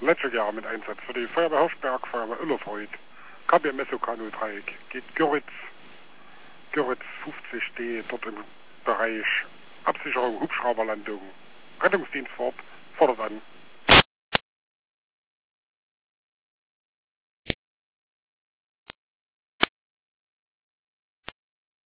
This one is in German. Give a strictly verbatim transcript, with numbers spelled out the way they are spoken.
letztes Jahr mit Einsatz für die Feuerwehr Hirschberg, Feuerwehr Illerfreud, K B M S O K-Dreieck, geht Göritz, Göritz fünfzig D, dort im Bereich Absicherung, Hubschrauberlandung, Rettungsdienst fort, fordert an.